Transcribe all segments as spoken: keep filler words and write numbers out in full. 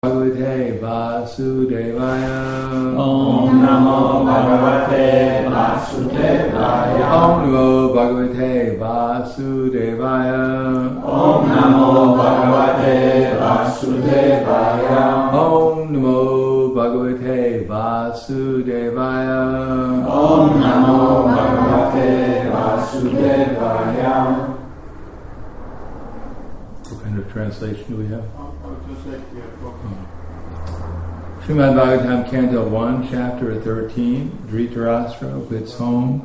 Bhagavate Vasudevaya. Om Namo Bhagavate Vasudevaya. Om Namo Bhagavate Vasudevaya. Om Namo Bhagavate Vasudevaya. Om Namo Bhagavate Vasudevaya. Om Namo Bhagavate Vasudevaya. What kind of translation do we have? Srimad Bhagavatam, Canto one, Chapter thirteen, Dhritarashtra quits home.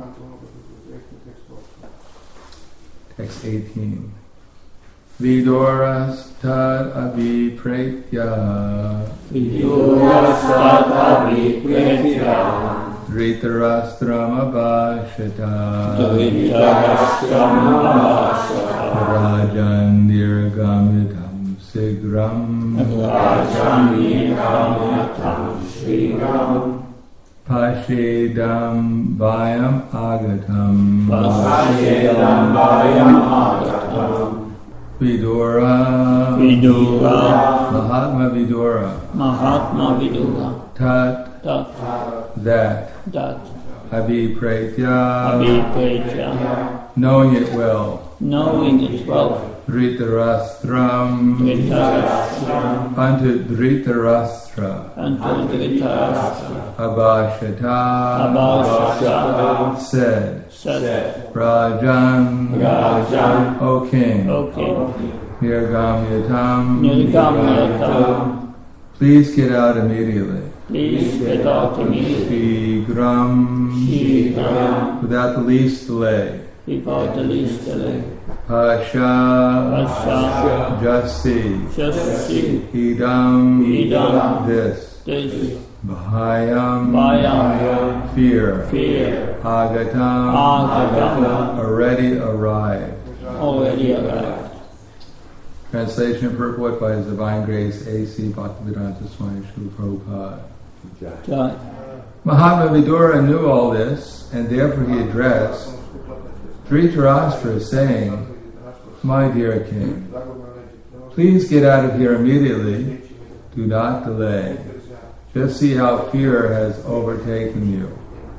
Text eighteen. Viduras tad abhipretya. Viduras tad abhipretya. Dhritarashtrama abhashata. Dhritarashtrama abhashata. Rajan nirgamitam sigram. Rajan nirgamitam sigram. Pashedam vayam agatam. Pashedam vayam agatam. Vidura. Vidura. Mahatma Vidura. Mahatma Vidura. Tat. Tat. That. That. Abhipretya. Abhipretya. Knowing it well. Knowing it well. Dhritarashtra. Dhritarashtra. Unto Dhritarashtra. Unto Dhritarashtra. Abhashata. Abhashata. Said. Said. Rajan. Rajan. O King. O King. Nirgamyatam. Nirgamyatam. Please get out immediately. Please get out immediately. Shigram. Shigram. Without the least delay. Without the least delay. Pasha. Pasha. Just see. Just see. Idam. Idam. This. This. Bhayam. Bhayam. Fear. Fear. Agatam. Agatam. Already arrived. Already arrived. Translation and purport by His Divine Grace A C Bhaktivedanta Swami Srila Prabhupada. Jai. Mahatma Vidura knew all this, and therefore he addressed Dhritarashtra, saying, "My dear king, please get out of here immediately. Do not delay. Just see how fear has overtaken you."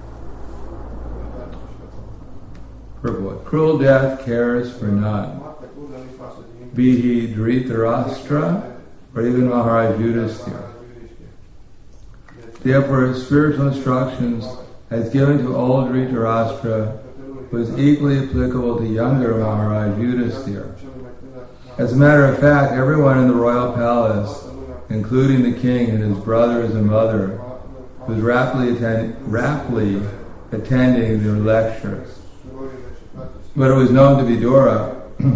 Purport. Cruel death cares for none. Be he Dhritarashtra or even Maharaj Yudhisthira. Therefore, spiritual instructions as given to old Dhritarashtra was equally applicable to younger Maharaj Yudhisthira. As a matter of fact, everyone in the royal palace, including the king and his brothers and mother, was rapidly, attend- rapidly attending their lectures. But it was known to Vidura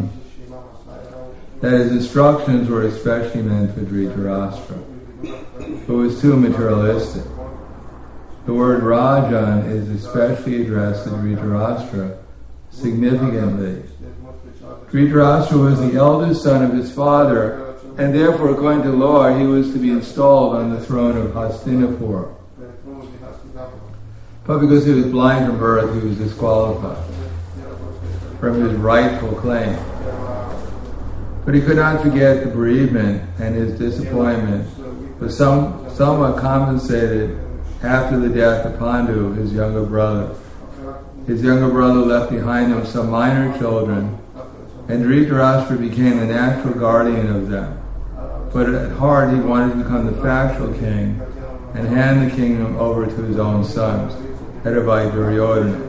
that his instructions were especially meant for Dhritarashtra, who was too materialistic. The word Rajan is especially addressed to Dhritarashtra significantly. Dhritarashtra was the eldest son of his father, and therefore, according to law, he was to be installed on the throne of Hastinapur. But because he was blind from birth, he was disqualified from his rightful claim. But he could not forget the bereavement, and his disappointment was some, somewhat compensated after the death of Pandu, his younger brother. His younger brother left behind him some minor children, and Dhritarashtra became the natural guardian of them. But at heart he wanted to become the factual king and hand the kingdom over to his own sons, headed by Duryodhana.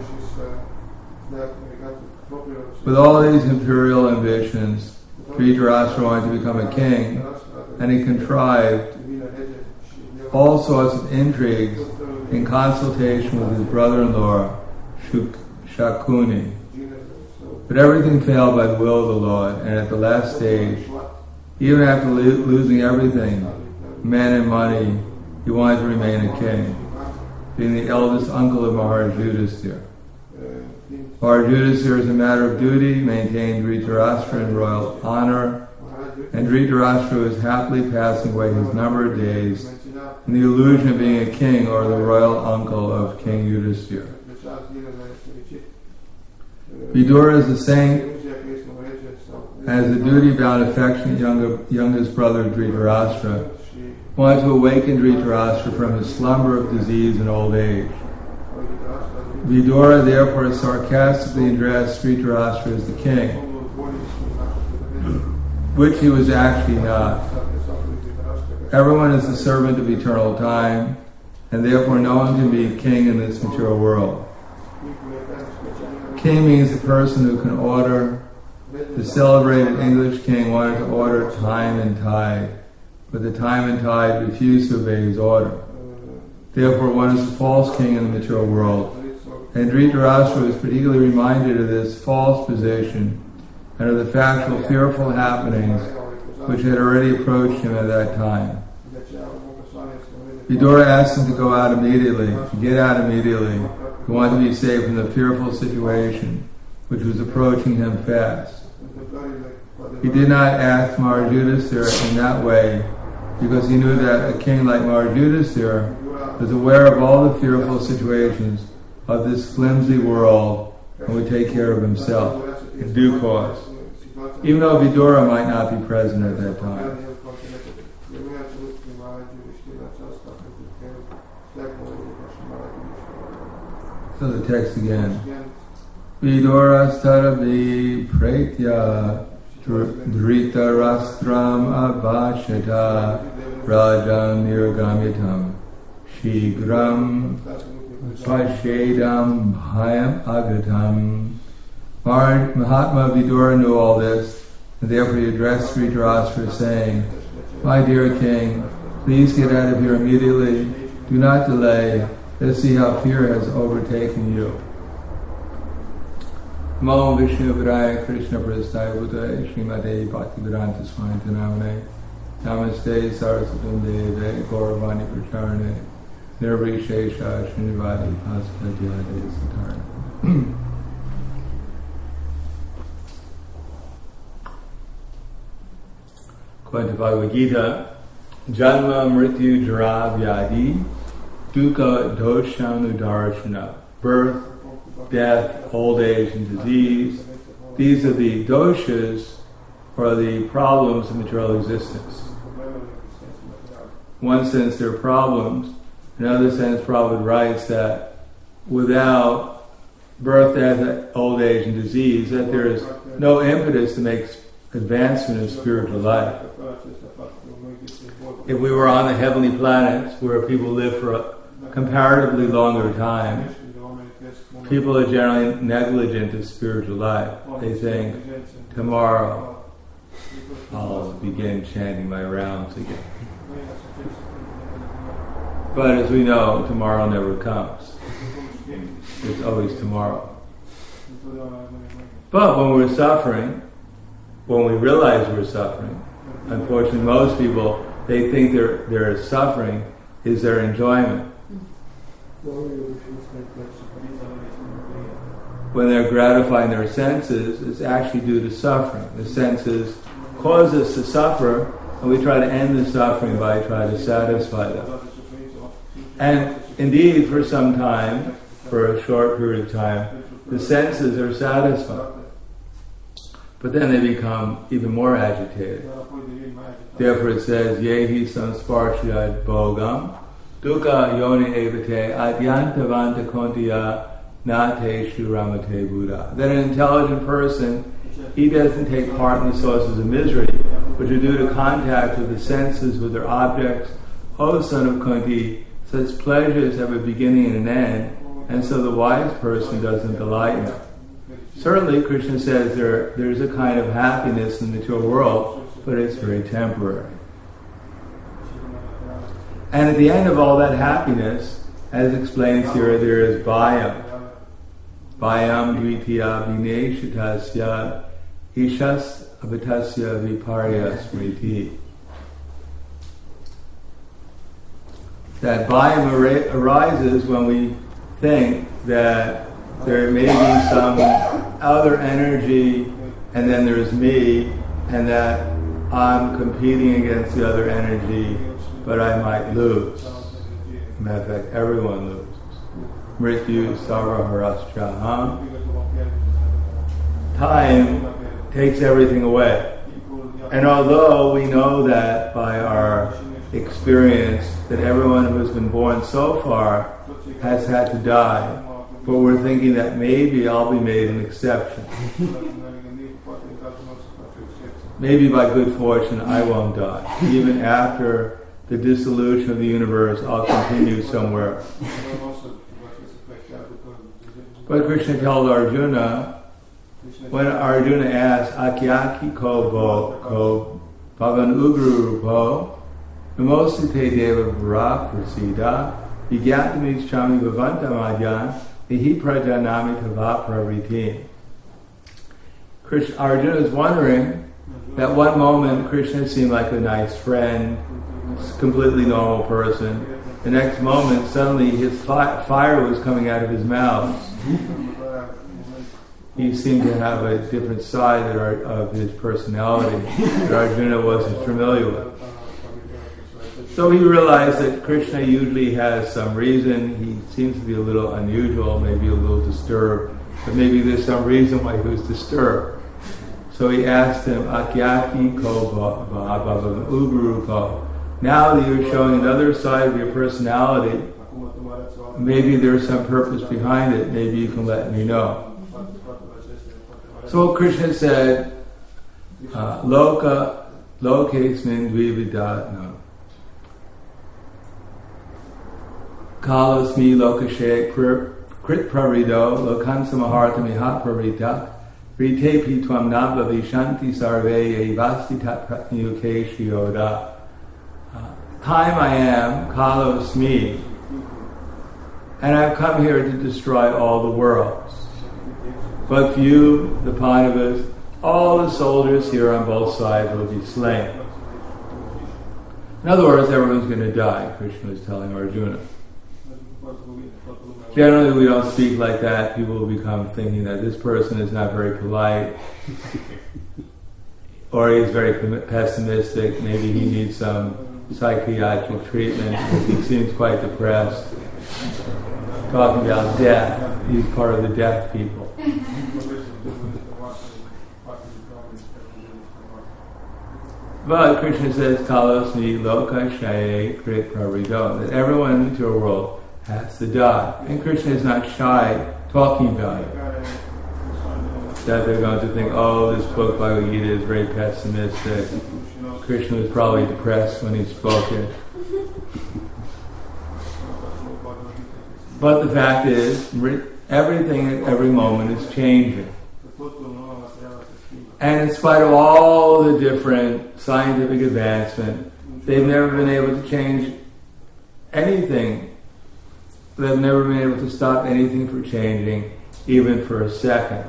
With all these imperial ambitions, Dhritarashtra wanted to become a king, and he contrived all sorts of intrigues in consultation with his brother-in-law, Shuk- Shakuni. But everything failed by the will of the Lord, and at the last stage, even after lo- losing everything, men and money, he wanted to remain a king, being the eldest uncle of Maharaj Yudhisthira. Maharaj Yudhisthira, as a matter of duty, maintained Dhritarashtra in royal honor, and Dhritarashtra was happily passing away his numbered days in the illusion of being a king or the royal uncle of King Yudhisthira. Vidura is a saint as the duty-bound, affectionate younger, youngest brother of Dhritarashtra, wanted to awaken Dhritarashtra from his slumber of disease and old age. Vidura therefore sarcastically addressed Dhritarashtra as the king, which he was actually not. Everyone is the servant of eternal time, and therefore no one can be king in this material world. King means the person who can order. The celebrated English king wanted to order time and tide, but the time and tide refused to obey his order. Therefore one is a false king in the material world. And Dhritarashtra was particularly reminded of this false position and of the factual fearful happenings which had already approached him at that time. Vidura asked him to go out immediately, to get out immediately. He wanted to be saved from the fearful situation which was approaching him fast. He did not ask Maharaj Yudhisthira in that way because he knew that a king like Maharaj Yudhisthira was aware of all the fearful situations of this flimsy world and would take care of himself in due course, even though Vidura might not be present at that time. So the text again. Vidura staravi pretya dhritarastram abhashata rajam nirgamitam shigram Pashedam bhayam agatam. Mahatma Vidura knew all this, and therefore he addressed Dhritarashtra saying, "My dear king, please get out of here immediately. Do not delay. Let's see how fear has overtaken you." Namo Vishnu Vidaya Krishna Prasthaya Bhutaya Srimate Bhaktivedanta Swami Namane Namaste Saraswatam Deve Gauravani Pracharane Nirvishesha Srinivadi Paskadhyade Satarna. According to Bhagavad Gita, Janma Mrityu Jara Vyadi Dukkha Doshanu Darshana. Birth, death, old age, and disease. These are the doshas, or the problems of material existence. In one sense, they're problems. In another sense, Prabhupada writes that without birth, death, old age, and disease, that there is no impetus to make advancement in spiritual life. If we were on the heavenly planets where people live for a comparatively longer time, people are generally negligent of spiritual life. They think, tomorrow I'll begin chanting my rounds again. But as we know, tomorrow never comes. It's always tomorrow. But when we're suffering, when we realize we're suffering, unfortunately most people, they think their their suffering is their enjoyment. When they're gratifying their senses, it's actually due to suffering. The senses cause us to suffer, and we try to end the suffering by trying to satisfy them. And indeed, for some time, for a short period of time, the senses are satisfied. But then they become even more agitated. Therefore it says, Yehi samsparshiyad bhogam dukkha yoni evate adyantavanta kontiya nate shuramate buddha. That an intelligent person, he doesn't take part in the sources of misery, which are due to contact with the senses, with their objects. O son of Kunti, such pleasures have a beginning and an end, and so the wise person doesn't delight in them. Certainly, Krishna says there there's a kind of happiness in the material world, but it's very temporary. And at the end of all that happiness, as explains here, there is bhayam. Bhayam dvitiya vineshatasya ishas avatasya viparya smriti. That bhayam ar- arises when we think that there may be some other energy, and then there's me, and that I'm competing against the other energy, but I might lose. Matter of fact, everyone loses. Mrityu sarva harascha. Time takes everything away. And although we know that by our experience that everyone who has been born so far has had to die, but we're thinking that maybe I'll be made an exception. Maybe by good fortune I won't die. Even after the dissolution of the universe, I'll continue somewhere. But Krishna told Arjuna, when Arjuna asked, Akyaki ko bo ko bhavan ugru rupo, namosite deva vara prasida, vigyatamic chami bhavantamadyan, nihi prajanami tava pravritim. Krishna, Arjuna is wondering that one moment Krishna seemed like a nice friend, completely normal person. The next moment, suddenly his fi- fire was coming out of his mouth. He seemed to have a different side that are, of his personality that Arjuna wasn't familiar with. So he realized that Krishna usually has some reason. He seems to be a little unusual, maybe a little disturbed, but maybe there's some reason why he was disturbed. So he asked him, Akyaki ko bhavan ugru ko. Now that you're showing another side of your personality, maybe there's some purpose behind it. Maybe you can let me know. So Krishna said, uh, Loka, lokesmin dvividat, no. Kalasmi lokashe krit prarido, lokansa maharta mihat prarita, ritepi tvam nabla vishanti sarve evasti tat pratnyuke shioda. Time I am, kalos me, and I've come here to destroy all the worlds. But you, the Pandavas, all the soldiers here on both sides will be slain. In other words, everyone's going to die, Krishna is telling Arjuna. Generally, we don't speak like that. People will become thinking that this person is not very polite, or he's very pessimistic. Maybe he needs some psychiatric treatment because he seems quite depressed. Talking about death, he's part of the deaf people. But Krishna says, Kalosmi loka shaye krit prarido, that everyone in the material world has to die. And Krishna is not shy talking about it. That they're going to think, oh, this book Bhagavad Gita is very pessimistic. Krishna was probably depressed when he spoke it. But the fact is, everything at every moment is changing. And in spite of all the different scientific advancement, they've never been able to change anything. They've never been able to stop anything from changing, even for a second.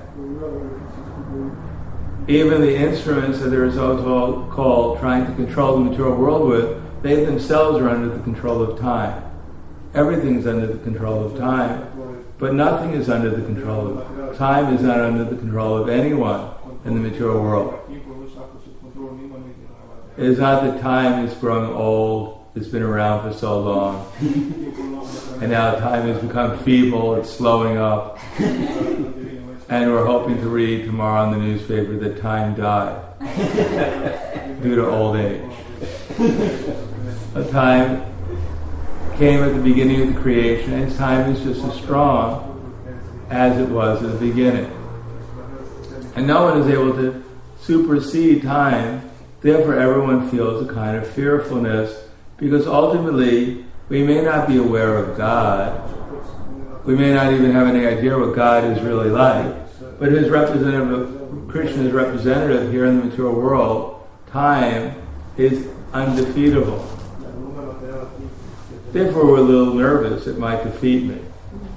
Even the instruments that they're so called trying to control the material world with, they themselves are under the control of time. Everything's under the control of time, but nothing is under the control of time. Is not under the control of anyone in the material world. It is not that time is growing old, it's been around for so long, and now time has become feeble, it's slowing up, and we're hoping to read tomorrow in the newspaper that time died due to old age. A time came at the beginning of the creation, and time is just as strong as it was at the beginning. And no one is able to supersede time, therefore everyone feels a kind of fearfulness, because ultimately we may not be aware of God, we may not even have any idea what God is really like, but his representative, Krishna's representative here in the material world, time is undefeatable. Therefore we're a little nervous, it might defeat me.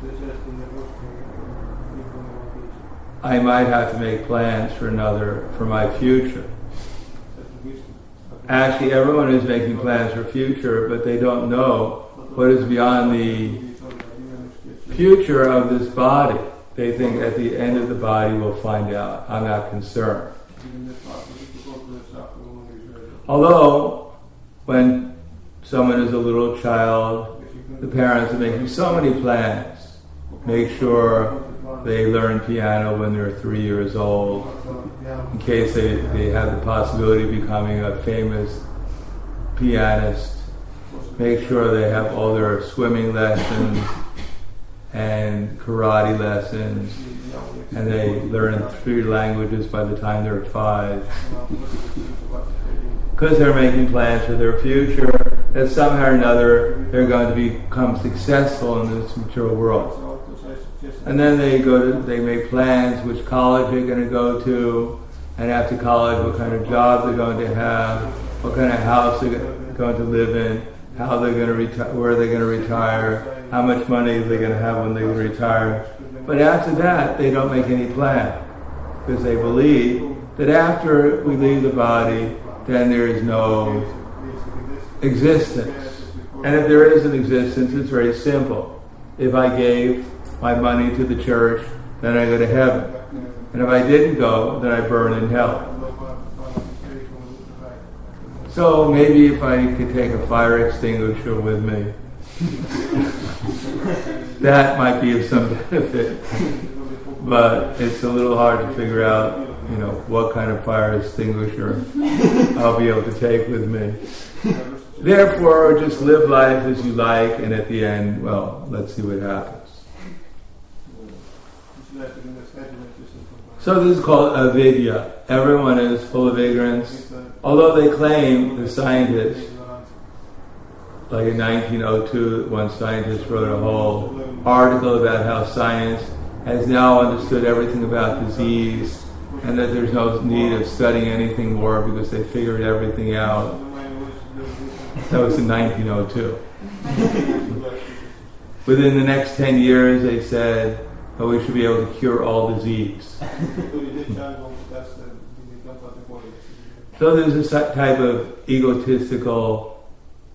I might have to make plans for another, for my future. Actually, everyone is making plans for future, but they don't know what is beyond the future of this body. They think at the end of the body we'll find out. I'm not concerned. Although, when someone is a little child, the parents are making so many plans. Make sure they learn piano when they're three years old, in case they, they have the possibility of becoming a famous pianist make sure they have all their swimming lessons and karate lessons, and they learn three languages by the time they're five. Because they're making plans for their future, that somehow or another they're going to become successful in this material world. And then they go to, they make plans which college they're going to go to, and after college what kind of job they're going to have, what kind of house they're going to live in, how they're going to retire, where they're going to retire, how much money they're going to have when they retire. But after that, they don't make any plan, because they believe that after we leave the body, then there is no existence. And if there is an existence, it's very simple. If I gave my money to the church, then I go to heaven. And if I didn't go, then I burn in hell. So maybe if I could take a fire extinguisher with me, that might be of some benefit. But it's a little hard to figure out, you know, what kind of fire extinguisher I'll be able to take with me. Therefore, just live life as you like, and at the end, well, let's see what happens. So this is called avidya. Everyone is full of ignorance. Although they claim, the scientists, like in nineteen oh two, one scientist wrote a whole article about how science has now understood everything about disease, and that there's no need of studying anything more because they figured everything out. That was in nineteen oh two. Within the next ten years, they said, oh, we should be able to cure all disease. So there's a type of egotistical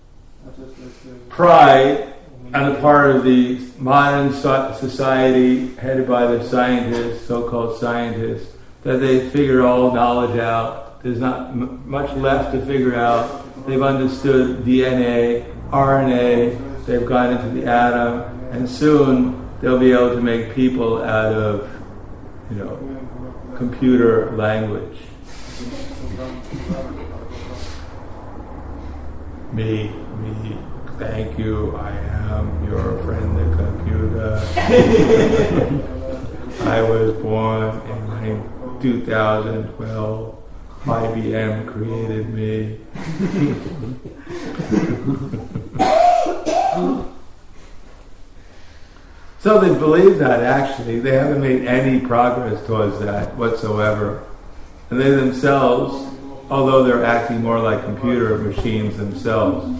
pride on the part of the modern society headed by the scientists, so-called scientists, that they figure all knowledge out. There's not m- much left to figure out. They've understood D N A, R N A, they've gone into the atom, and soon they'll be able to make people out of, you know, computer language. Me, me, thank you, I am your friend the computer. I was born in two thousand twelve. I B M created me. So they believe that, actually. They haven't made any progress towards that whatsoever. And they themselves, although they're acting more like computer machines themselves,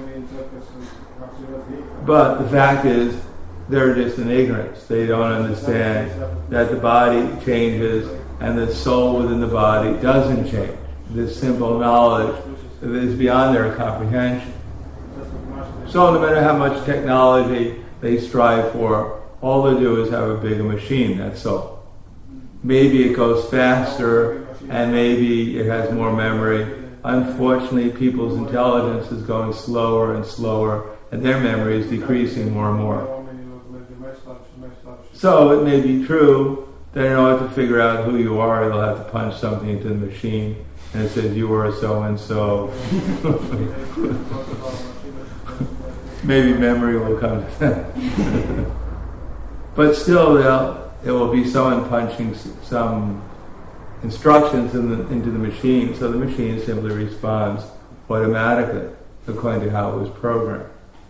but the fact is, they're just in ignorance. They don't understand that the body changes and the soul within the body doesn't change. This simple knowledge is beyond their comprehension. So no matter how much technology they strive for, all they do is have a bigger machine, that's all. Maybe it goes faster, and maybe it has more memory. Unfortunately, people's intelligence is going slower and slower, and their memory is decreasing more and more. So it may be true that in order to figure out who you are, they'll have to punch something into the machine, and it says you were so-and-so. Maybe memory will come to them. But still, there will be someone punching some instructions in the, into the machine, so the machine simply responds automatically according to how it was programmed.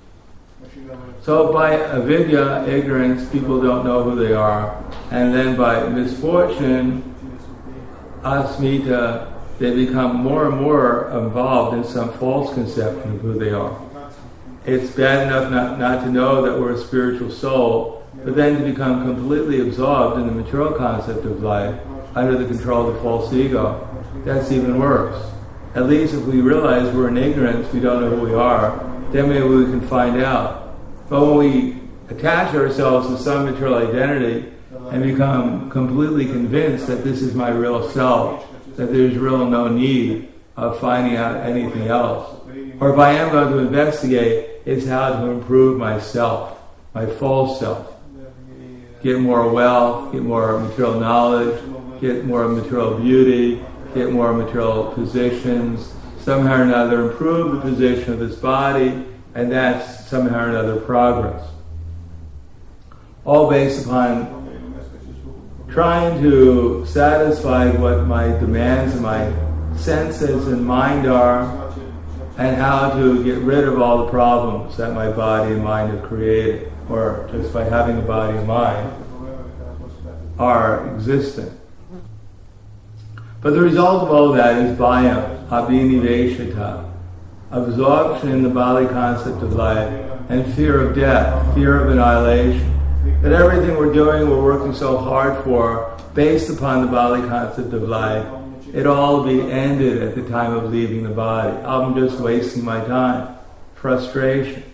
So by avidya, ignorance, people don't know who they are, and then by misfortune, asmita, they become more and more involved in some false conception of who they are. It's bad enough not, not to know that we're a spiritual soul, but then to become completely absorbed in the material concept of life under the control of the false ego. That's even worse. At least if we realize we're in ignorance, we don't know who we are, then maybe we can find out. But when we attach ourselves to some material identity and become completely convinced that this is my real self, that there's really no need of finding out anything else, or if I am going to investigate, it's how to improve myself, my false self. Get more wealth, get more material knowledge, get more material beauty, get more material positions, somehow or another improve the position of this body, And that's somehow or another progress. All based upon trying to satisfy what my demands and my senses and mind are, and how to get rid of all the problems that my body and mind have created, or just by having a body and mind, are existing. But the result of all of that is bhayam, abhiniveshita, absorption in the Bali concept of life, and fear of death, fear of annihilation. That everything we're doing, we're working so hard for, based upon the Bali concept of life, it all be ended at the time of leaving the body. I'm just wasting my time. Frustration.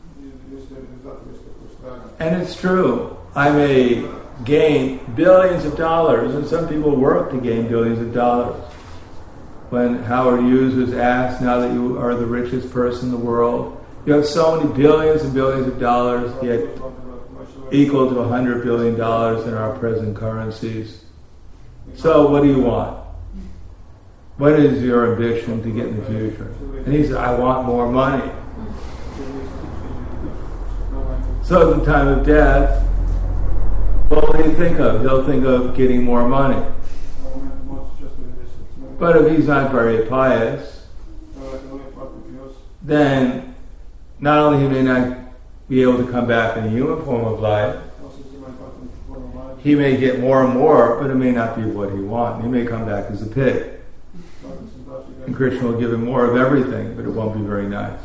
And it's true. I may gain billions of dollars, and some people work to gain billions of dollars. When Howard Hughes was asked, now that you are the richest person in the world, you have so many billions and billions of dollars, yet equal to one hundred billion dollars in our present currencies. So what do you want? What is your ambition to get in the future? And he said, I want more money. So at the time of death, what will he think of? He'll think of getting more money. But if he's not very pious, then not only he may not be able to come back in a human form of life, he may get more and more, but it may not be what he wants. He may come back as a pig. And Krishna will give him more of everything, but it won't be very nice.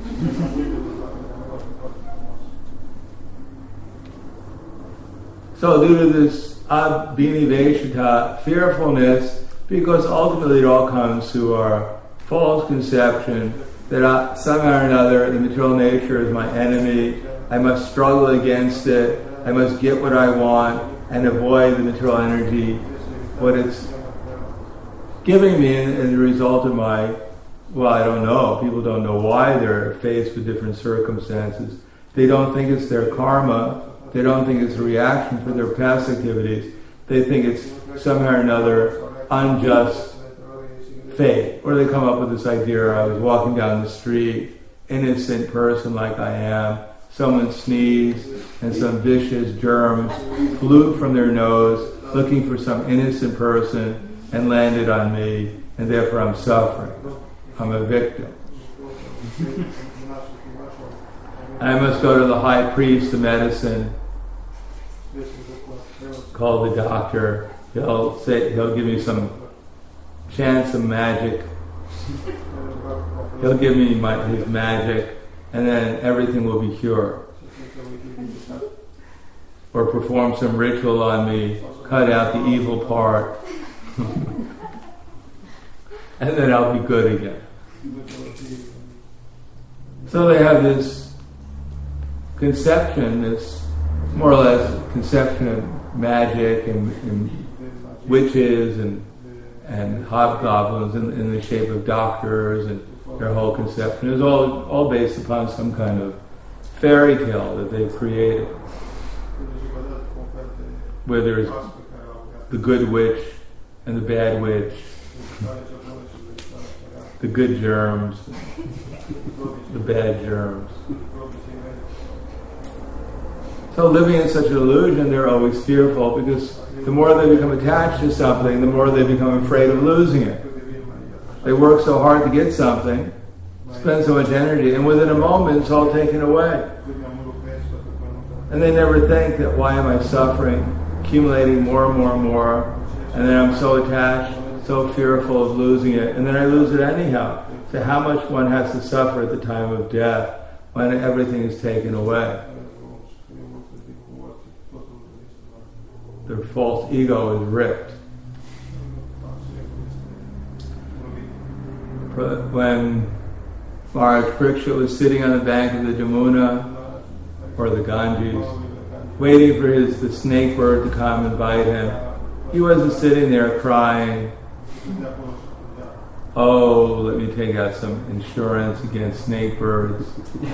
So due to this abhiniveshita, fearfulness, because ultimately it all comes to our false conception that I, somehow or another the material nature is my enemy, I must struggle against it, I must get what I want and avoid the material energy, what it's giving me, and as a result of my, well, I don't know, people don't know why they're faced with different circumstances. They don't think it's their karma, they don't think it's a reaction for their past activities, they think it's somehow or another unjust fate. Or they come up with this idea, I was walking down the street, innocent person like I am, someone sneezed and some vicious germs flew from their nose looking for some innocent person and landed on me, and therefore I'm suffering. I'm a victim. I must go to the high priest of medicine, call the doctor. He'll say, he'll give me some chance of magic. He'll give me my, his magic, and then everything will be cured. Or perform some ritual on me, cut out the evil part, and then I'll be good again. So they have this conception, this more or less conception of magic and, and witches and and hobgoblins in, in the shape of doctors, and their whole conception is all all based upon some kind of fairy tale that they've created, where there's the good witch and the bad witch, the good germs, the bad germs. So living in such an illusion, they're always fearful, because the more they become attached to something, the more they become afraid of losing it. They work so hard to get something, spend so much energy, and within a moment it's all taken away. And they never think that, why am I suffering, accumulating more and more and more, and then I'm so attached, so fearful of losing it, and then I lose it anyhow. So how much one has to suffer at the time of death when everything is taken away? Their false ego is ripped. When Maharaj Parikshit was sitting on the bank of the Jamuna or the Ganges, waiting for his the snake bird to come and bite him, he wasn't sitting there crying, oh, let me take out some insurance against snake birds.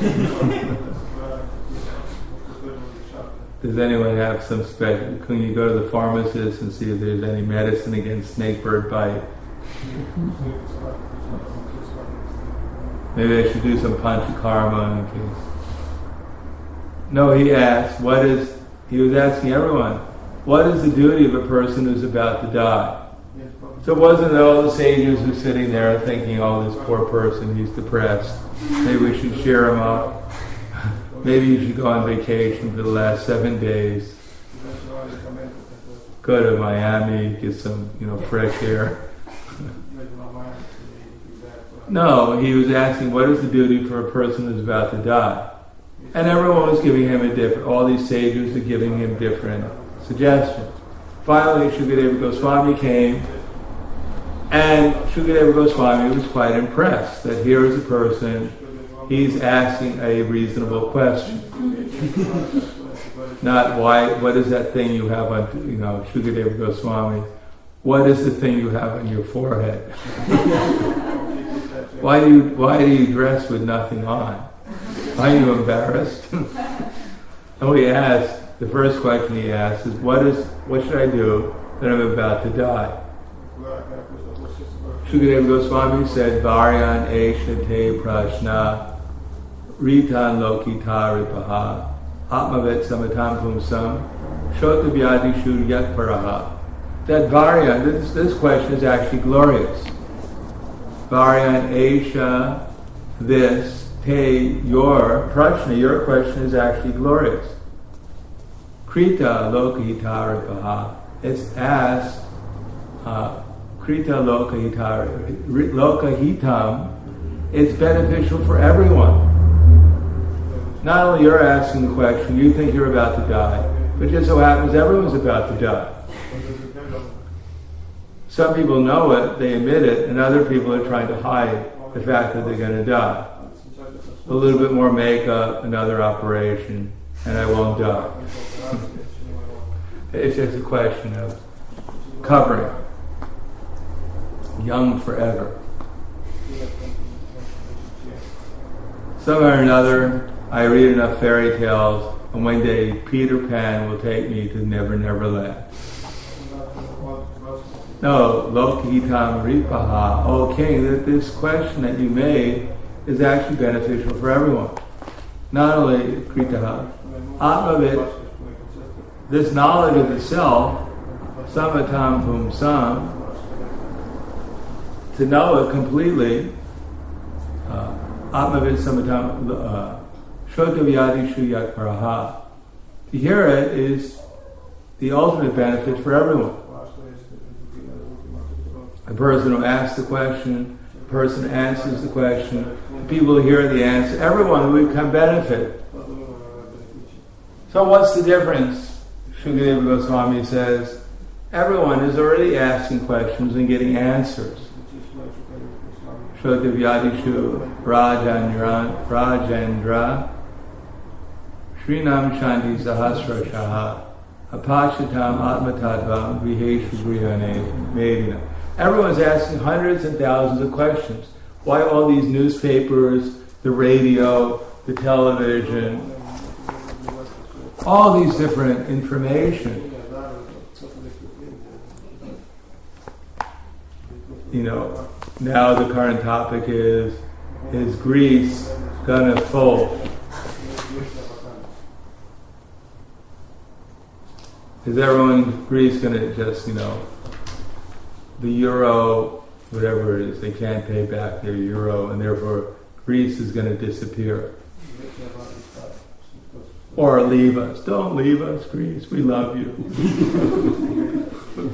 Does anyone have some special? Can you go to the pharmacist and see if there's any medicine against snake bird bite? Maybe I should do some panchakarma in case. No, he asked, what is, he was asking everyone, what is the duty of a person who's about to die? So it wasn't that all the sages were sitting there thinking, oh, this poor person, he's depressed. Maybe we should cheer him up. Maybe you should go on vacation for the last seven days. Go to Miami, get some, you know, fresh air. No, he was asking, what is the duty for a person who's about to die? And everyone was giving him a different, all these sages were giving him different suggestions. Finally, Shukadeva Goswami came, and Shukadeva Goswami was quite impressed that here is a person, he's asking a reasonable question. Not why, what is that thing you have on, you know, Shukadeva Goswami, what is the thing you have on your forehead? why do you, why do you dress with nothing on? Are you embarrassed? And we asked, the first question he asked is, what is, what should I do that I'm about to die? Shukadeva Goswami said, Varyan Esha Te Prashna Ritan Lokita Ripaha Atmavet Samatam Pumsam Shota Vyadishu Yat Paraha. That Varyan, this, this question is actually glorious. Varyan Esha, this, Te, your, Prashna, your question is actually glorious. Krita Lokita Ripaha. It's asked, uh, Krita Lokahitam, Lokahitam, it's beneficial for everyone. Not only you're asking the question, you think you're about to die, but just so happens everyone's about to die. Some people know it, they admit it, and other people are trying to hide the fact that they're going to die. A little bit more makeup, another operation, and I won't die. It's just a question of covering. Young forever. Somewhere or another, I read enough fairy tales, and one day Peter Pan will take me to Never Never Land. No, Lokitam Ripaha. Oh, King, that this question that you made is actually beneficial for everyone. Not only Kritaha, Atmavit, this knowledge of the self, Samatam Pumsam, to know it completely, Atmavid Samatam Shotavyadi Shuyat Paraha. To hear it is the ultimate benefit for everyone. The person who asks the question, the person answers the question, the people who hear the answer, everyone will can benefit. So what's the difference? Shukadeva Goswami says, everyone is already asking questions and getting answers. Shotavyadishu Rajendra Rajendra Srinam Shanti Sahasra Shaha Apashatam Atmatadvam Viheshu Grihane Medina. Everyone's asking hundreds and thousands of questions. Why all these newspapers, the radio, the television, all these different information? You know, now the current topic is, is Greece gonna fold? Is everyone in Greece gonna just, you know, the euro, whatever it is, they can't pay back their euro, and therefore Greece is gonna disappear? Or leave us. Don't leave us, Greece, we love you.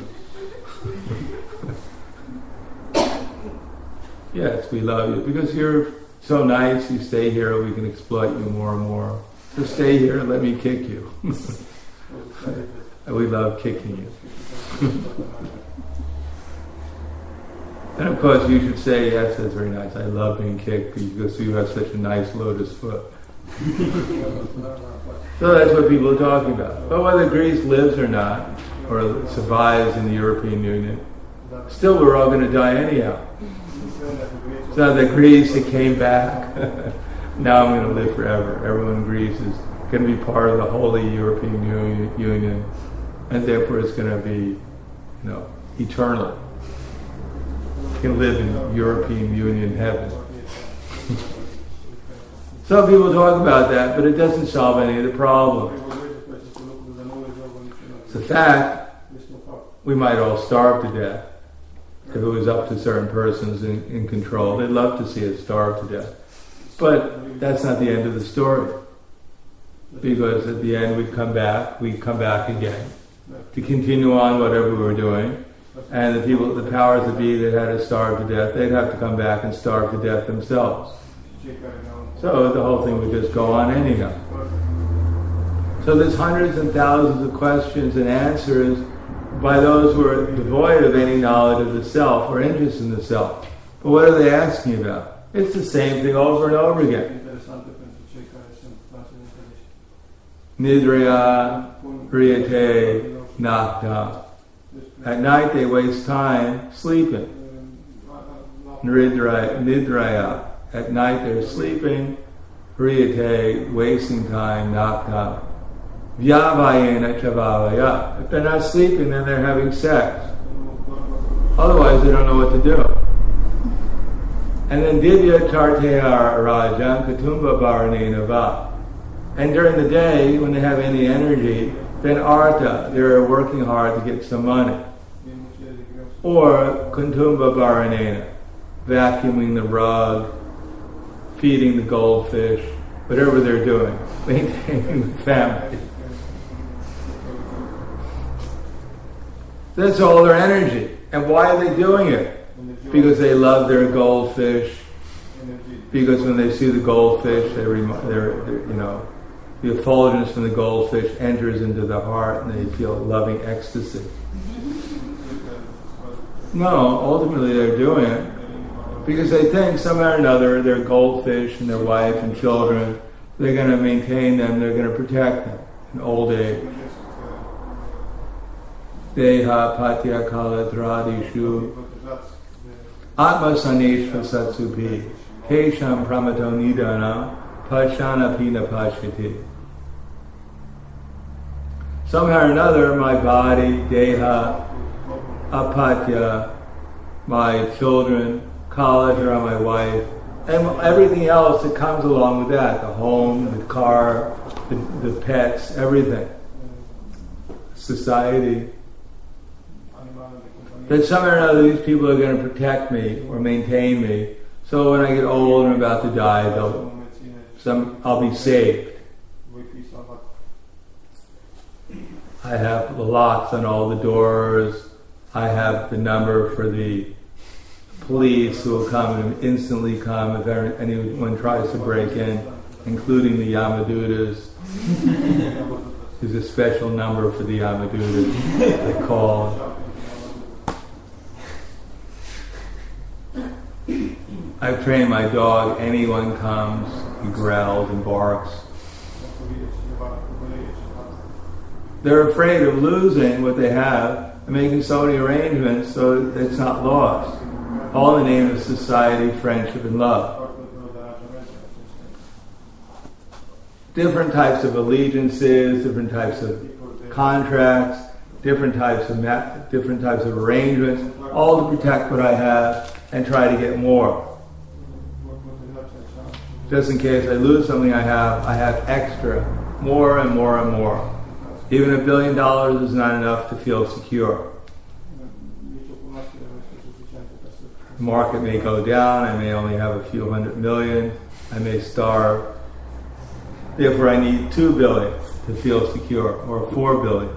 Yes, we love you. Because you're so nice, you stay here, we can exploit you more and more. So stay here, let me kick you. We love kicking you. And of course you should say, yes, that's very nice, I love being kicked because you have such a nice lotus foot. So that's what people are talking about. But whether Greece lives or not, or survives in the European Union, still we're all going to die anyhow. It's not that Greece, it came back. Now I'm going to live forever. Everyone in Greece is going to be part of the Holy European Union, and therefore it's going to be, you know, eternal. You can live in European Union heaven. Some people talk about that, but it doesn't solve any of the problem. It's a fact, we might all starve to death. If it was up to certain persons in, in control, they'd love to see us starve to death. But that's not the end of the story. Because at the end we'd come back, we'd come back again to continue on whatever we were doing. And the people, the powers that be that had us starve to death, they'd have to come back and starve to death themselves. So the whole thing would just go on anyhow. So there's hundreds and thousands of questions and answers by those who are devoid of any knowledge of the self or interest in the self. But what are they asking about? It's the same thing over and over again. Nidraya, Riyate, Nakta. At night they waste time sleeping. Nidraya, Nidraya. At night they're sleeping. Riyate, wasting time, Nakta. Vyavayena Chavavaya. If they're not sleeping, then they're having sex. Otherwise they don't know what to do. And then Divya Tarteya Rajan Katumba Bharanena Va. And during the day, when they have any energy, then Artha, they're working hard to get some money. Or Kuntumba Bharanena, vacuuming the rug, feeding the goldfish, whatever they're doing, maintaining the family. That's all their energy. And why are they doing it? Because they love their goldfish. Because when they see the goldfish, they rem- they're, they're, you know, the effulgence from the goldfish enters into the heart and they feel loving ecstasy. No, ultimately they're doing it because they think somehow or another their goldfish and their wife and children, they're going to maintain them, they're going to protect them in old age. Deha patya kala dradishu atma saneshva satsubhi kesham pramato nidana pashana pina pashati. Somehow or another, my body, deha, apatya, my children, kalatra, my wife, and everything else that comes along with that, the home, the car, the, the pets, everything, society, that somehow or another these people are going to protect me or maintain me, so when I get old and I'm about to die, they'll Some, I'll be saved. I have the locks on all the doors. I have the number for the police who will come and instantly come if anyone tries to break in, including the Yamadutas. There's a special number for the Yamadutas they call. I've trained my dog, anyone comes, he growls and barks. They're afraid of losing what they have and making so many arrangements so that it's not lost. All in the name of society, friendship, and love. Different types of allegiances, different types of contracts, different types of ma- different types of arrangements, all to protect what I have and try to get more. Just in case I lose something I have, I have extra, more and more and more. Even a billion dollars is not enough to feel secure. The market may go down, I may only have a few hundred million, I may starve. Therefore I need two billion to feel secure, or four billion.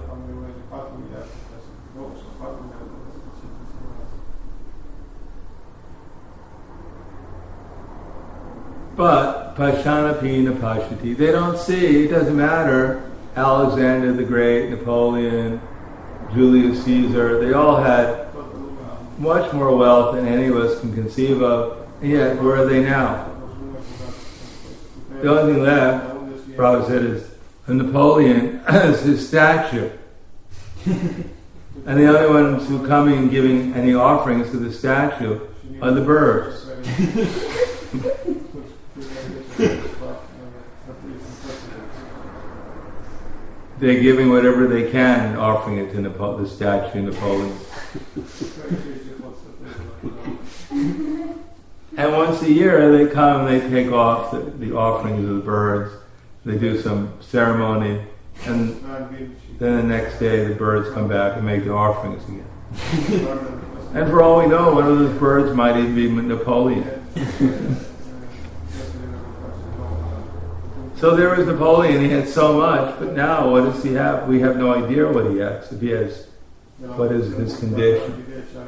But Pashanapina Pashati, they don't see, it doesn't matter. Alexander the Great, Napoleon, Julius Caesar, they all had much more wealth than any of us can conceive of, and yet where are they now? The only thing left, Prabhupada said, is a Napoleon is his statue. And the only ones who come in giving any offerings to the statue are the birds. They're giving whatever they can and offering it to Nepo- the statue of Napoleon. And once a year they come and they take off the, the offerings of the birds. They do some ceremony, and then the next day the birds come back and make the offerings again. And for all we know, one of those birds might even be Napoleon. So there was Napoleon, he had so much, but now what does he have? We have no idea what he has. If he has, what is his condition?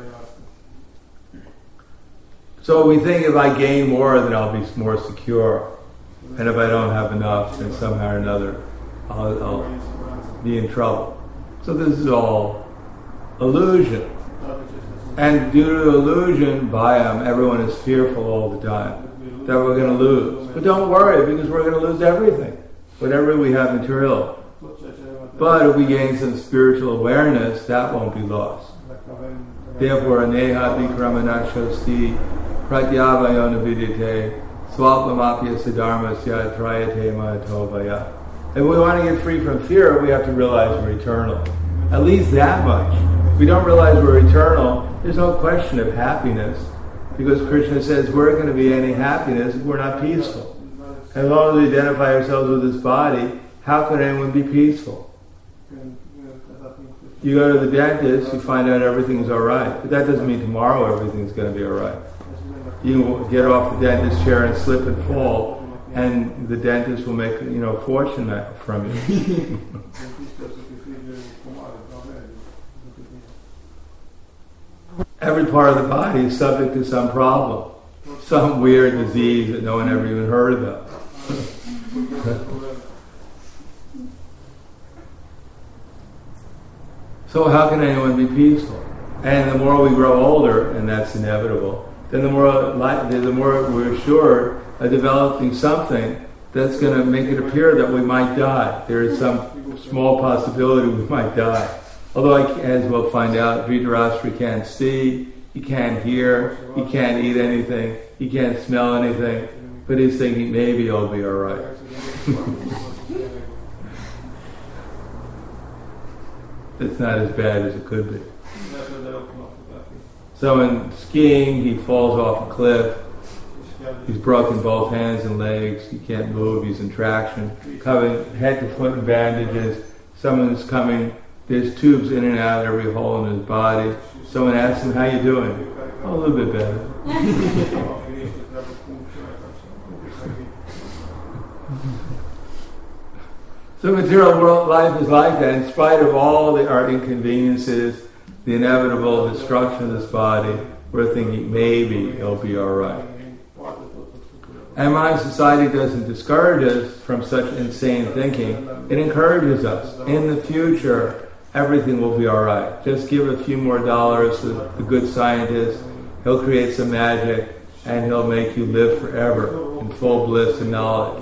So we think if I gain more, then I'll be more secure. And if I don't have enough, then somehow or another, I'll, I'll be in trouble. So this is all illusion. And due to illusion, Bhayam, everyone is fearful all the time that we're going to lose. But don't worry, because we're going to lose everything, whatever we have material. But if we gain some spiritual awareness, that won't be lost. Therefore, aneha vikramanakshasti pratyavayona vidyate swalpamapya siddharmasya trayate mahatovaya. If we want to get free from fear, we have to realize we're eternal. At least that much. If we don't realize we're eternal, there's no question of happiness. Because Krishna says we're going to be any happiness if we're not peaceful. As long as we identify ourselves with this body, how could anyone be peaceful? You go to the dentist, you find out everything's alright. But that doesn't mean tomorrow everything's going to be alright. You get off the dentist chair and slip and fall, and the dentist will make, you know, a fortune from you. Every part of the body is subject to some problem, some weird disease that no one ever even heard about. So how can anyone be peaceful? And the more we grow older, and that's inevitable, then the more li- the more we're sure of developing something that's going to make it appear that we might die. There is some small possibility we might die. Although, I, as we'll find out, Dhritarashtra can't see, he can't hear, he can't eat anything, he can't smell anything, but he's thinking maybe I'll be alright. It's not as bad as it could be. So in skiing, he falls off a cliff, he's broken both hands and legs, he can't move, he's in traction, covered head to foot in bandages, someone's coming. There's tubes in and out every hole in his body. Someone asks him, how you doing? Oh, a little bit better. So material world life is like that. In spite of all the, our inconveniences, the inevitable destruction of this body, we're thinking maybe it'll be all right. And my society doesn't discourage us from such insane thinking. It encourages us. In the future, everything will be all right. Just give a few more dollars to the good scientist. He'll create some magic, and he'll make you live forever in full bliss and knowledge.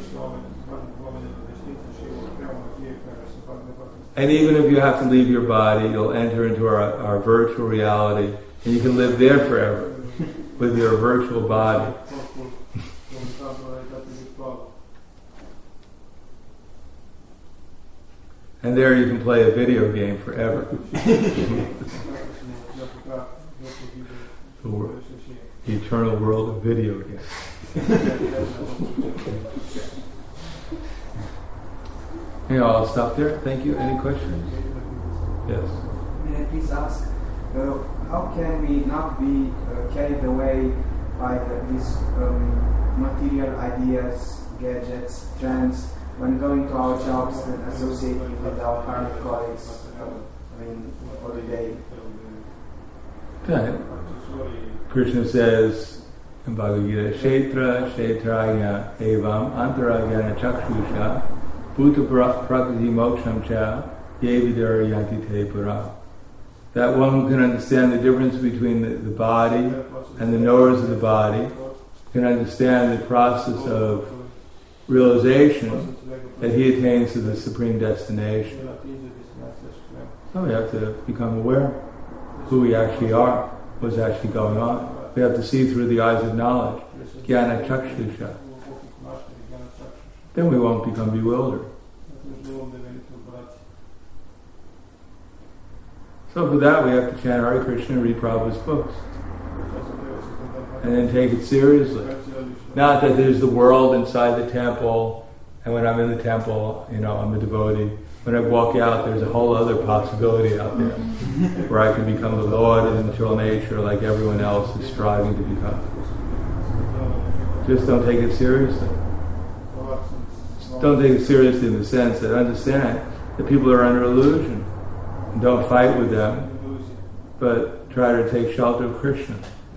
And even if you have to leave your body, you'll enter into our, our virtual reality, and you can live there forever with your virtual body. And there you can play a video game forever. The world, the eternal world of video games. Hey, I'll stop there. Thank you. Any questions? Yes. May I please ask, uh, how can we not be uh, carried away by the, these um, material ideas, gadgets, trends, when going to our jobs and associating with our current colleagues, uh, I mean, for the day? Okay. Krishna says in Bhagavad Gita, Kshetra, Kshetraya, Evam, Antarajana Chakshusha, Bhuta Prakriti Moksham Cha, Yevidara Yanti Te Para. That one who can understand the difference between the, the body and the knowers of the body, can understand the process of realization that he attains to the supreme destination. So we have to become aware who we actually are, what's actually going on. We have to see through the eyes of knowledge, Jnana Chakshusha. Then we won't become bewildered. So for that we have to chant Hare Krishna and read Prabhupada's books. and then take it seriously. Not that there's the world inside the temple, and when I'm in the temple, you know, I'm a devotee. When I walk out, there's a whole other possibility out there where I can become the Lord of the material nature like everyone else is striving to become. Just don't take it seriously. Don't take it seriously in the sense that understand that people are under illusion. And don't fight with them, but try to take shelter of Krishna.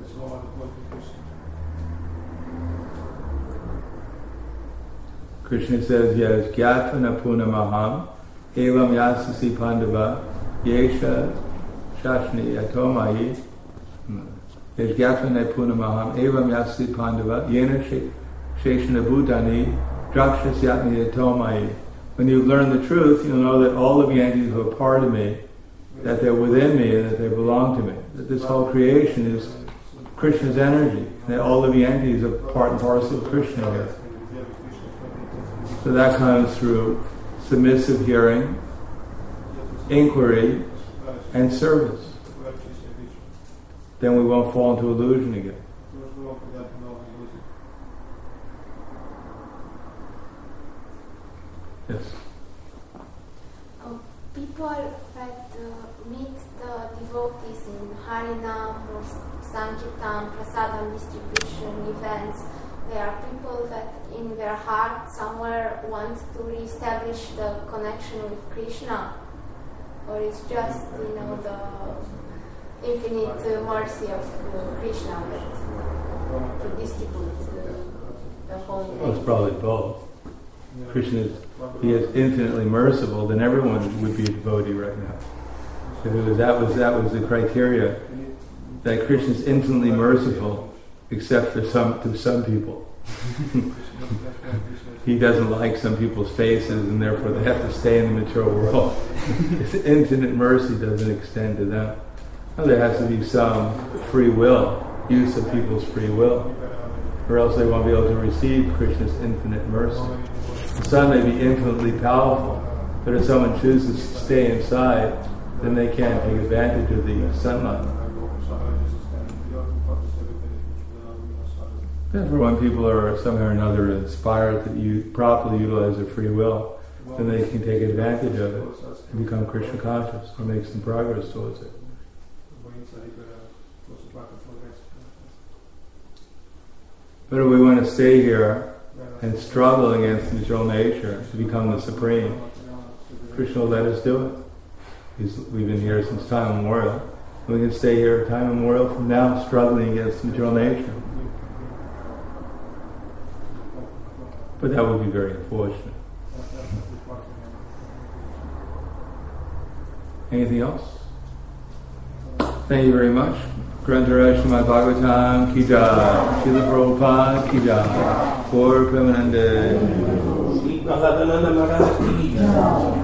Krishna says, yes, Gyatana Punamaham, Evam Yasasi Pandava, Yesha Shashni Yatomai, Yes, Gyatana Punamaham, Evam Yasasi Pandava, Yena Sheshana Bhutani, Drakshasyatni Yatomai. When you learn the truth, you'll know that all of the entities are part of me, that they're within me, and that they belong to me. That this whole creation is Krishna's energy, that all of the entities are part and parcel of Krishna here. So that comes through submissive hearing, inquiry, and service. Then we won't fall into illusion again. Yes. Um, people that uh, meet the devotees in Harinam or Sankirtan, Prasadam distribution events, they are people that in their heart somewhere want to re-establish the connection with Krishna, or it's just, you know, the infinite uh, mercy of uh, Krishna that to distribute uh, the whole. Well, it's probably both. Krishna is, he is infinitely merciful, then everyone would be a devotee right now. If it was, that was that was the criteria, that Krishna is infinitely merciful, except for some to some people. He doesn't like some people's faces, and therefore they have to stay in the material world. His infinite mercy doesn't extend to them. Well, there has to be some free will, use of people's free will, or else they won't be able to receive Krishna's infinite mercy. The sun may be infinitely powerful, but if someone chooses to stay inside, then they can't take advantage of the sunlight. Therefore, when people are somehow or another inspired to you properly utilize their free will, then they can take advantage of it and become Krishna conscious and make some progress towards it. But if we want to stay here and struggle against the material nature to become the supreme, Krishna will let us do it. He's, we've been here since time immemorial. We can stay here time immemorial from now, struggling against material nature. But that would be very unfortunate. Anything else? Thank you very much. Grantaraj Srimad Bhagavatam Ki Jai, Srila Prabhupada Ki Jai, Gaur Premanande.